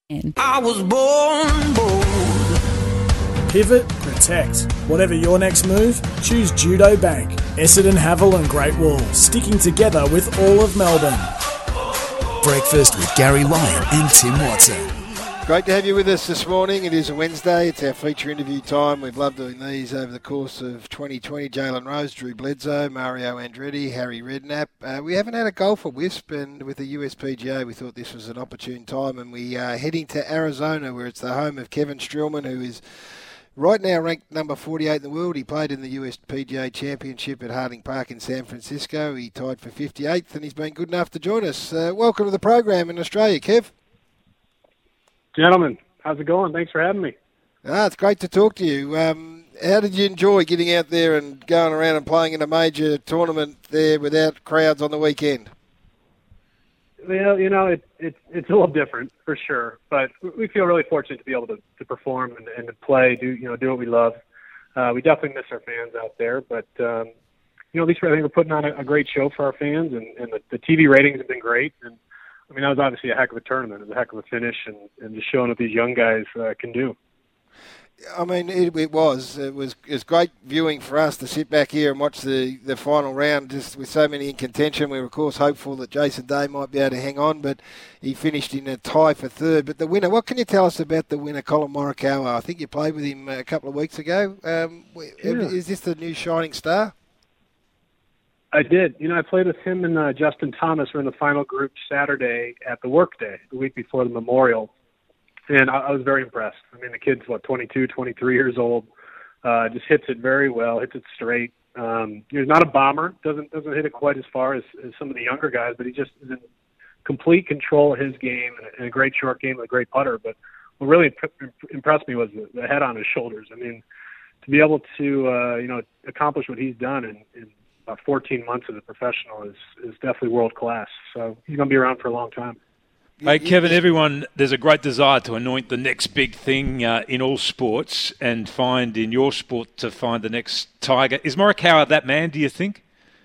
I was born bold. Pivot, protect. Whatever your next move, choose Judo Bank. Essendon, Havel and Great Wall, sticking together with all of Melbourne. Breakfast with Gary Lyon and Tim Watson. Great to have you with us this morning. It is a Wednesday. It's our feature interview time. We've loved doing these over the course of 2020. Jalen Rose, Drew Bledsoe, Mario Andretti, Harry Redknapp. We haven't had a golfer wisp, and with the USPGA, we thought this was an opportune time. And we are heading to Arizona, where it's the home of Kevin Streelman, who is right now ranked number 48 in the world. He played in the USPGA Championship at Harding Park in San Francisco. He tied for 58th, and he's been good enough to join us. Welcome to the program in Australia, Kev. Gentlemen, how's it going? Thanks for having me. It's great to talk to you. How did you enjoy getting out there and going around and playing in a major tournament there without crowds on the weekend? Well, you know, it's a little different for sure, but we feel really fortunate to be able to perform and to play, do what we love. We definitely miss our fans out there, but at least I think we're putting on a great show for our fans, and the TV ratings have been great. And I mean, that was obviously a heck of a tournament. It was a heck of a finish, and just showing what these young guys can do. I mean, it was great viewing for us to sit back here and watch the final round just with so many in contention. We were, of course, hopeful that Jason Day might be able to hang on, but he finished in a tie for third. But the winner, what can you tell us about the winner, Colin Morikawa? I think you played with him a couple of weeks ago. Is this the new shining star? I did. I played with him and Justin Thomas. We're in the final group Saturday at the Workday, the week before the Memorial. And I was very impressed. I mean, the kid's, 22, 23 years old, just hits it very well, hits it straight. He's not a bomber, doesn't hit it quite as far as some of the younger guys, but he just is in complete control of his game and a great short game and a great putter. But what really impressed me was the head on his shoulders. I mean, to be able to, accomplish what he's done in about 14 months as a professional is definitely world class. So he's going to be around for a long time. Hey, Kevin, there's a great desire to anoint the next big thing in all sports and find in your sport to find the next Tiger. Is Morikawa that man, do you think?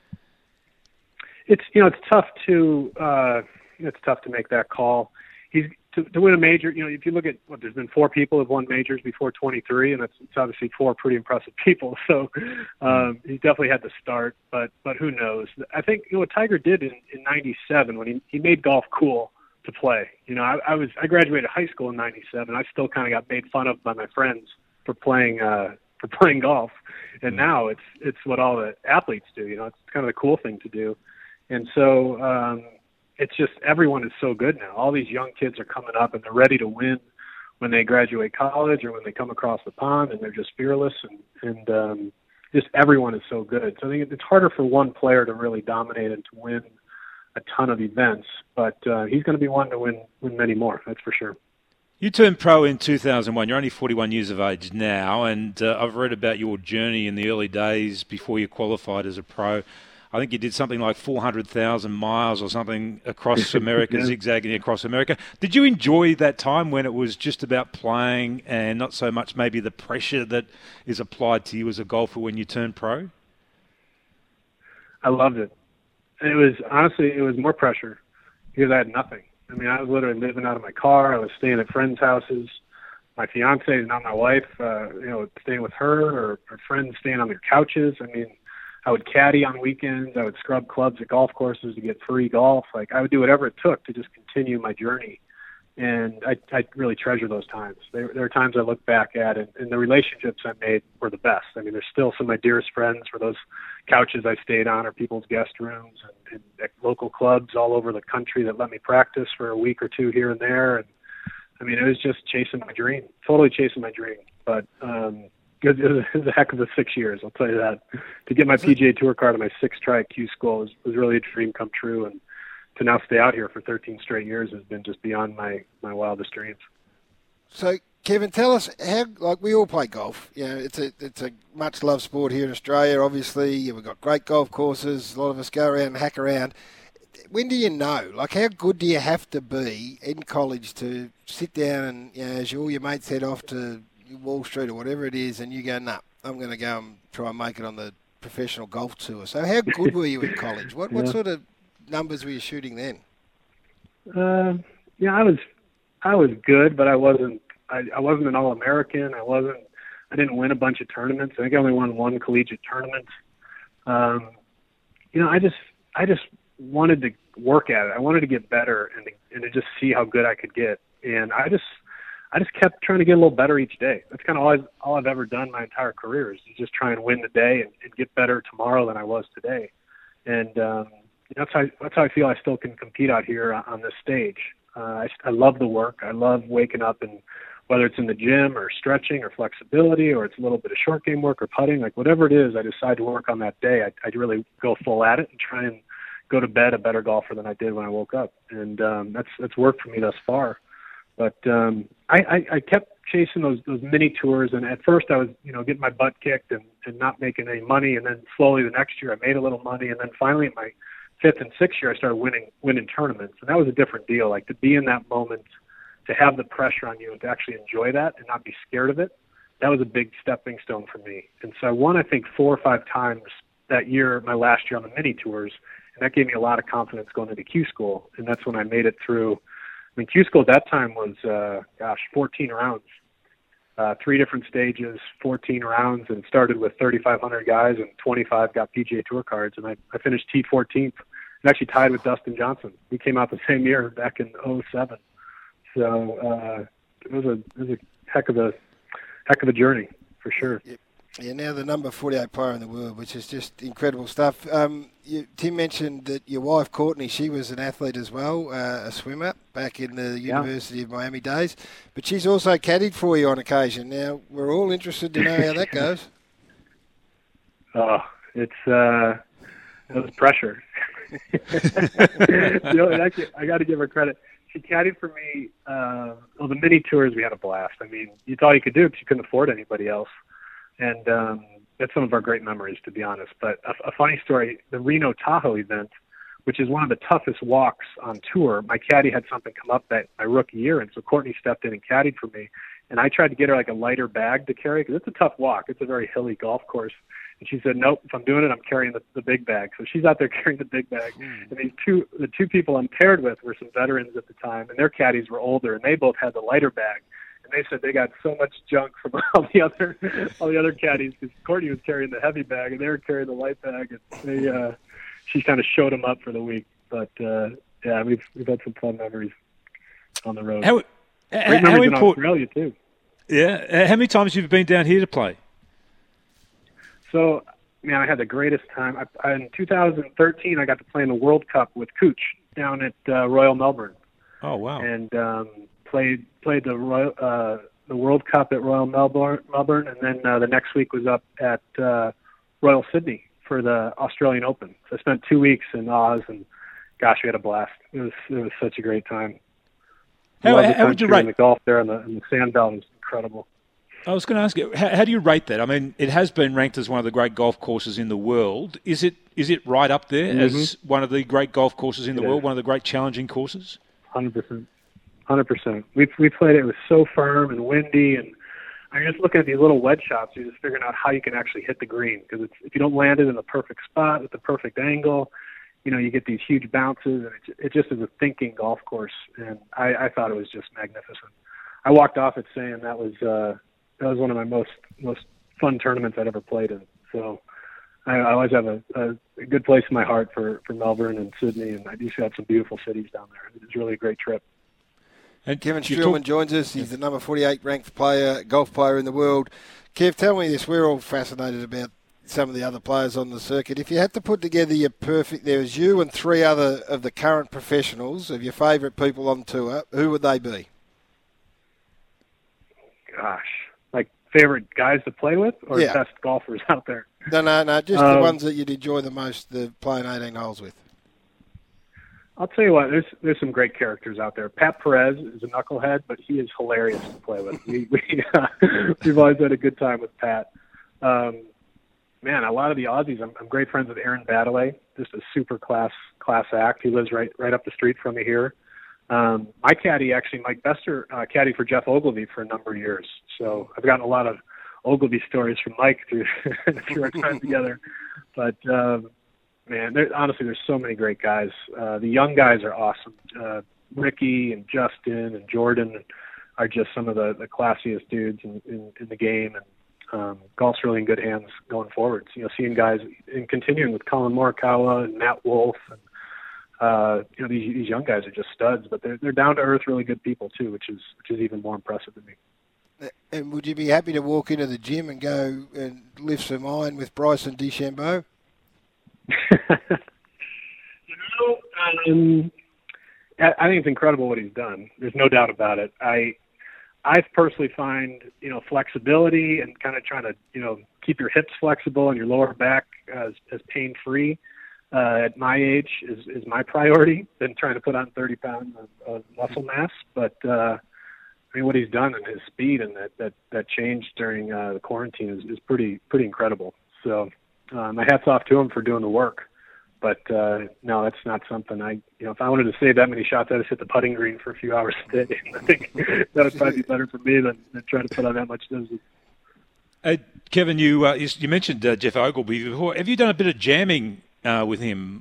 It's tough to make that call. To win a major, if you look at there's been 4 people who've won majors before 23, and it's obviously 4 pretty impressive people. So he definitely had to start, but who knows? I think what Tiger did in '97 when he made golf cool to play. I graduated high school in '97. I still kind of got made fun of by my friends for playing golf, and now it's what all the athletes do. It's kind of the cool thing to do, and so. It's just everyone is so good now. All these young kids are coming up and they're ready to win when they graduate college or when they come across the pond, and they're just fearless and just everyone is so good. So I think it's harder for one player to really dominate and to win a ton of events, but he's going to be one to win many more. That's for sure. You turned pro in 2001. You're only 41 years of age now, and I've read about your journey in the early days before you qualified as a pro. I think you did something like 400,000 miles or something across America, zigzagging across America. Did you enjoy that time when it was just about playing and not so much maybe the pressure that is applied to you as a golfer when you turn pro? I loved it. And it was more pressure because I had nothing. I mean, I was literally living out of my car. I was staying at friends' houses. My fiance is not my wife, staying with her or friends staying on their couches. I mean, I would caddy on weekends. I would scrub clubs at golf courses to get free golf. I would do whatever it took to just continue my journey. And I really treasure those times. There are times I look back at, and the relationships I made were the best. I mean, there's still some of my dearest friends for those couches I stayed on or people's guest rooms and at local clubs all over the country that let me practice for a week or two here and there. And I mean, it was just chasing my dream, totally chasing my dream. But, it was a heck of a 6 years, I'll tell you that. To get my PGA Tour card on my 6th try at Q School was really a dream come true, and to now stay out here for 13 straight years has been just beyond my wildest dreams. So, Kevin, tell us how. We all play golf. It's a much loved sport here in Australia. Obviously, we've got great golf courses. A lot of us go around and hack around. When do you know? How good do you have to be in college to sit down and as all your mates head off to Wall Street or whatever it is, and you go, nah, I'm going to go and try and make it on the professional golf tour. So how good were you in college? What sort of numbers were you shooting then? I was I was good, but I wasn't an All-American. I didn't win a bunch of tournaments. I think I only won one collegiate tournament. I just wanted to work at it. I wanted to get better and to just see how good I could get. And I just kept trying to get a little better each day. That's kind of all I've ever done my entire career is just try and win the day and get better tomorrow than I was today. And that's how I feel I still can compete out here on this stage. I love the work. I love waking up, and whether it's in the gym or stretching or flexibility or it's a little bit of short game work or putting, like whatever it is I decide to work on that day, I really go full at it and try and go to bed a better golfer than I did when I woke up. And that's worked for me thus far. But I kept chasing those mini tours, and at first I was getting my butt kicked and not making any money, and then slowly the next year I made a little money, and then finally in my 5th and 6th year I started winning tournaments, and that was a different deal. Like to be in that moment, to have the pressure on you and to actually enjoy that and not be scared of it, that was a big stepping stone for me. And so I won, I think, 4 or 5 times that year, my last year on the mini tours, and that gave me a lot of confidence going into Q School, and that's when I made it through. I mean, Q School at that time was, 14 rounds, 3 different stages, 14 rounds, and started with 3,500 guys, and 25 got PGA Tour cards, and I finished T14th, and actually tied with Dustin Johnson. We came out the same year back in 2007. So it was a heck of a journey for sure. Yeah, now the number 48 player in the world, which is just incredible stuff. Tim mentioned that your wife, Courtney, she was an athlete as well, a swimmer back in the University of Miami days. But she's also caddied for you on occasion. Now, we're all interested to know how that goes. Oh, it was pressure. Actually, I got to give her credit. She caddied for me. The mini tours, we had a blast. I mean, it's all you could do because you couldn't afford anybody else. And that's some of our great memories, to be honest. But a funny story, the Reno Tahoe event, which is one of the toughest walks on tour, my caddy had something come up that my rookie year, and so Courtney stepped in and caddied for me. And I tried to get her like a lighter bag to carry because it's a tough walk. It's a very hilly golf course. And she said, nope, if I'm doing it, I'm carrying the big bag. So she's out there carrying the big bag. And the two people I'm paired with were some veterans at the time, and their caddies were older, and they both had the lighter bag. And they said they got so much junk from all the other caddies because Courtney was carrying the heavy bag and they were carrying the light bag. And she kind of showed them up for the week. But we've had some fun memories on the road. Great memories in Australia too. Yeah, how many times have you been down here to play? So, man, I had the greatest time. In 2013, I got to play in the World Cup with Cooch down at Royal Melbourne. Oh wow! And played the World Cup at Royal Melbourne, and then the next week was up at Royal Sydney for the Australian Open. So I spent 2 weeks in Oz, and gosh, we had a blast. It was such a great time. How would you rate the golf there and the sand belt was incredible. I was going to ask you, how do you rate that? I mean, it has been ranked as one of the great golf courses in the world. Is it right up there as one of the great golf courses in the world, one of the great challenging courses? 100%. 100%. We played it. It was so firm and windy, and I'm just looking at these little wedge shots. You're just figuring out how you can actually hit the green because if you don't land it in the perfect spot with the perfect angle, you get these huge bounces, and it just is a thinking golf course. And I thought it was just magnificent. I walked off it saying that was one of my most fun tournaments I'd ever played in. So I always have a good place in my heart for Melbourne and Sydney, and I do have some beautiful cities down there. It was really a great trip. And Kevin Streelman joins us. He's the number 48 ranked golf player in the world. Kev, tell me this. We're all fascinated about some of the other players on the circuit. If you had to put together your perfect, there was you and 3 other of the current professionals of your favourite people on tour, who would they be? Gosh, like favorite guys to play with or best golfers out there? No, just the ones that you'd enjoy the most, the playing 18 holes with. I'll tell you what, there's some great characters out there. Pat Perez is a knucklehead, but he is hilarious to play with. We've always had a good time with Pat. Man, a lot of the Aussies, I'm great friends with Aaron Baddeley, just a super class act. He lives right up the street from me here. My caddy, actually, Mike Bester, caddy for Jeff Ogilvy for a number of years. So I've gotten a lot of Ogilvy stories from Mike through our time together. But, man, honestly, there's so many great guys. The young guys are awesome. Ricky and Justin and Jordan are just some of the classiest dudes in the game, and golf's really in good hands going forward. So, seeing guys and continuing with Colin Morikawa and Matt Wolff, and these young guys are just studs, but they're down to earth, really good people too, which is even more impressive to me. And would you be happy to walk into the gym and go and lift some iron with Bryson DeChambeau? I think it's incredible what he's done. There's no doubt about it. I personally find, flexibility and kind of trying to, keep your hips flexible and your lower back as pain-free at my age is my priority than trying to put on 30 pounds of muscle mass. But, what he's done and his speed and that change during the quarantine is pretty incredible. So my hat's off to him for doing the work. But no, that's not something if I wanted to save that many shots, I'd just hit the putting green for a few hours a day. I think that would probably be better for me than trying to put on that much doses. Kevin, you mentioned Jeff Ogilvy before. Have you done a bit of jamming with him?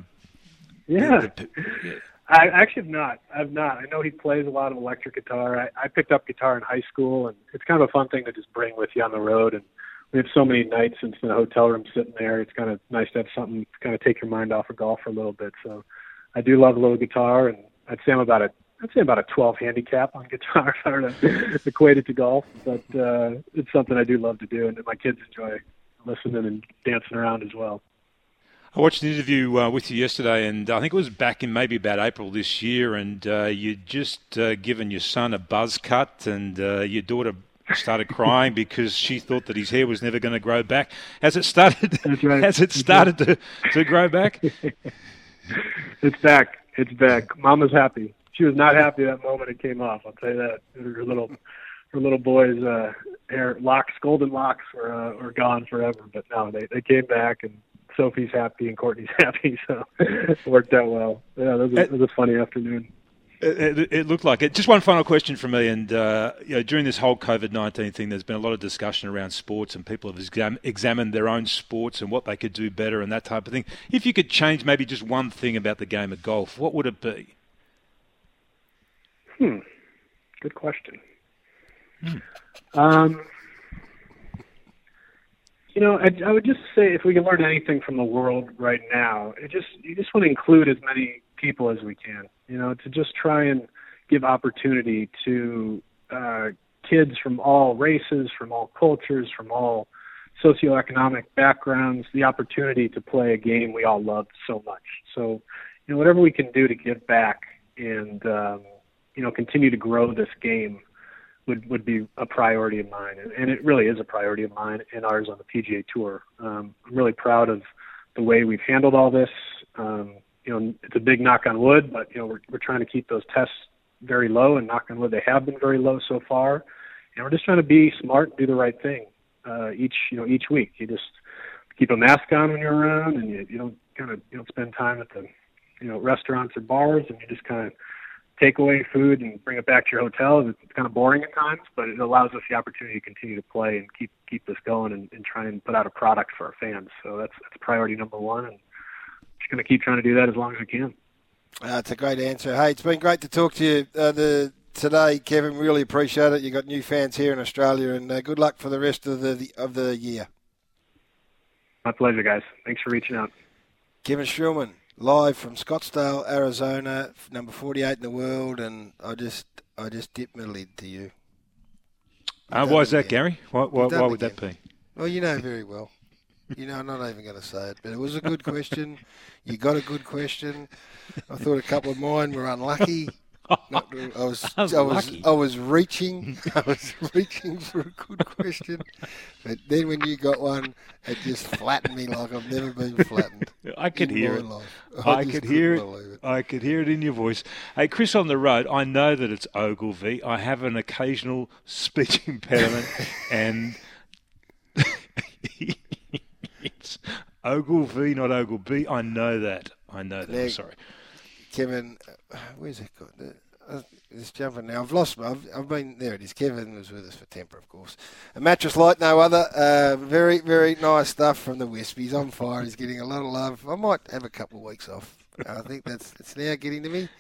Yeah. I actually have not. I've not. I know he plays a lot of electric guitar. I picked up guitar in high school, and it's kind of a fun thing to just bring with you on the road. And we have so many nights in the hotel room sitting there. It's kind of nice to have something to kind of take your mind off of golf for a little bit. So I do love a little guitar, and I'd say about a 12 handicap on guitar if I were to equate it to golf. But it's something I do love to do, and my kids enjoy listening and dancing around as well. I watched an interview with you yesterday, and I think it was back in maybe about April this year, and you'd just given your son a buzz cut, and your daughter started crying because she thought that his hair was never going to grow back. Has it started? That's right. Has it started to grow back? It's back. It's back. Mama's happy. She was not happy that moment it came off. I'll tell you that. Her little boy's hair locks, golden locks, were gone forever. But no, they came back, and Sophie's happy and Courtney's happy, so it worked out well. Yeah, it was a funny afternoon. It looked like it. Just one final question from me, and during this whole COVID-19 thing, there's been a lot of discussion around sports, and people have examined their own sports and what they could do better and that type of thing. If you could change maybe just one thing about the game of golf, what would it be? Good question. I would just say if we can learn anything from the world right now, you just want to include as many people as we can, to just try and give opportunity to kids from all races, from all cultures, from all socioeconomic backgrounds, the opportunity to play a game we all love so much. So, whatever we can do to give back and, continue to grow this game would be a priority of mine, and it really is a priority of mine and ours on the PGA Tour. I'm really proud of the way we've handled all this. It's a big knock on wood, but we're trying to keep those tests very low, and knock on wood, they have been very low so far. And we're just trying to be smart and do the right thing each week. You just keep a mask on when you're around, and you don't spend time at the restaurants or bars, and you just kind of take away food and bring it back to your hotel. It's kind of boring at times, but it allows us the opportunity to continue to play and keep this going and try and put out a product for our fans. So that's priority number one, and just going to keep trying to do that as long as we can. That's a great answer. Hey, it's been great to talk to you today, Kevin. Really appreciate it. You got new fans here in Australia, and good luck for the rest of the year. My pleasure, guys. Thanks for reaching out. Kevin Streelman, live from Scottsdale, Arizona, number 48 in the world, and I just dipped my lid to you. Why is that, Gary? Why would that be? Well, you know very well. I'm not even going to say it, but it was a good question. You got a good question. I thought a couple of mine were unlucky. I was reaching for a good question, but then when you got one, it just flattened me like I've never been flattened. I could hear it. I could hear it. I could hear it in your voice. Hey, Chris on the road, I know that it's Ogilvy. I have an occasional speech impediment, and it's Ogilvy, not Ogilvy. I know that. Now, I'm sorry. Kevin, where's it got? Just jumping now. I've lost. I've been there. It is. Kevin was with us for Temper, of course. A mattress like no other. Very, very nice stuff from the Wisp. He's on fire. He's getting a lot of love. I might have a couple of weeks off I think it's now getting to me.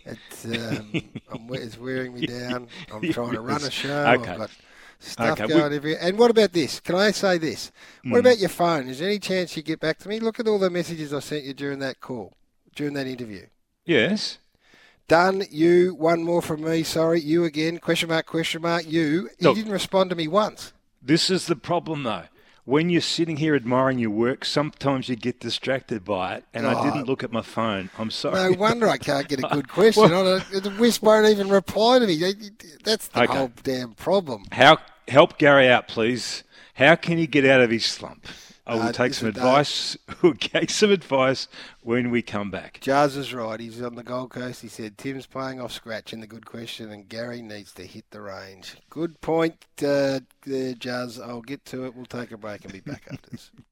It's wearing me down. I'm trying to run a show. Okay. I've got stuff going everywhere. And what about this? Can I say this? What about your phone? Is there any chance you get back to me? Look at all the messages I sent you during that interview. Yes. Done. You. One more from me. Sorry. You again. Question mark. You. You didn't respond to me once. This is the problem, though. When you're sitting here admiring your work, sometimes you get distracted by it, and I didn't look at my phone. I'm sorry. No wonder I can't get a good question. The Wisp won't even reply to me. That's the whole damn problem. Help Gary out, please. How can he get out of his slump? I will take some advice. We'll get some advice when we come back. Jazz is right. He's on the Gold Coast. He said Tim's playing off scratch in the good question, and Gary needs to hit the range. Good point there, Jazz. I'll get to it. We'll take a break and be back after this.